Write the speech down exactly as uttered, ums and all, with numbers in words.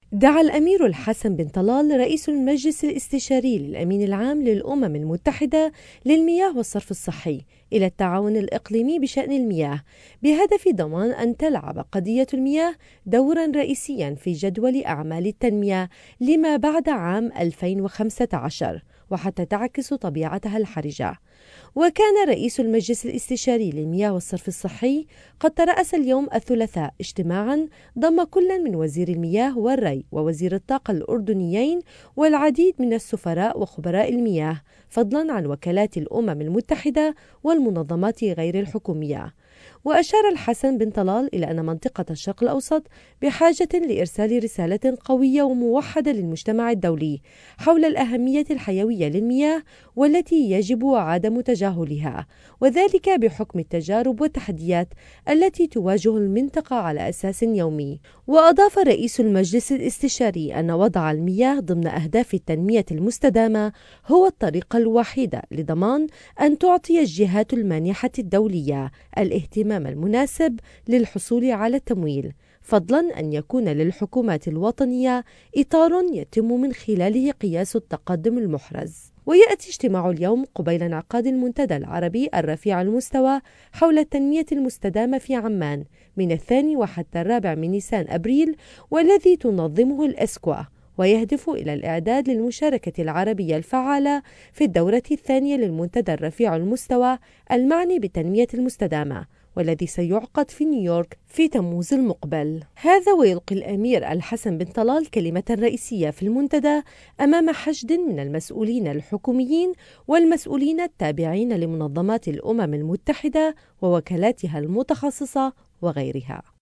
دعا الأمير الحسن بن طلال رئيس المجلس الاستشاري للأمين العام للأمم المتحدة للمياه والصرف الصحي إلى التعاون الإقليمي بشأن المياه بهدف ضمان أن تلعب قضية المياه دورا رئيسيا في جدول أعمال التنمية لما بعد عام ألفين وخمسة عشر وحتى تعكس طبيعتها الحرجة. وكان رئيس المجلس الاستشاري للمياه والصرف الصحي قد ترأس اليوم الثلاثاء اجتماعا ضم كل من وزير المياه والري ووزير الطاقة الأردنيين والعديد من السفراء وخبراء المياه، فضلا عن وكالات الأمم المتحدة والمنظمات غير الحكومية. وأشار الحسن بن طلال إلى أن منطقة الشرق الأوسط بحاجة لإرسال رسالة قوية وموحدة للمجتمع الدولي حول الأهمية الحيوية للمياه والتي يجب عدم تجاهلها، وذلك بحكم التجارب والتحديات التي تواجه المنطقة على أساس يومي. وأضاف رئيس المجلس الاستشاري أن وضع المياه ضمن أهداف التنمية المستدامة هو الطريقة الوحيدة لضمان أن تعطي الجهات المانحة الدولية الاهتمام المناسب للحصول على التمويل، فضلا أن يكون للحكومات الوطنية إطار يتم من خلاله قياس التقدم المحرز. ويأتي اجتماع اليوم قبيل انعقاد المنتدى العربي الرفيع المستوى حول التنمية المستدامة في عمان من الثاني وحتى الرابع من نيسان أبريل، والذي تنظمه الأسكوا، ويهدف إلى الإعداد للمشاركة العربية الفعالة في الدورة الثانية للمنتدى الرفيع المستوى المعني بالتنمية المستدامة، والذي سيعقد في نيويورك في تموز المقبل. هذا ويلقي الأمير الحسن بن طلال كلمة رئيسية في المنتدى أمام حشد من المسؤولين الحكوميين والمسؤولين التابعين لمنظمات الأمم المتحدة ووكالاتها المتخصصة وغيرها.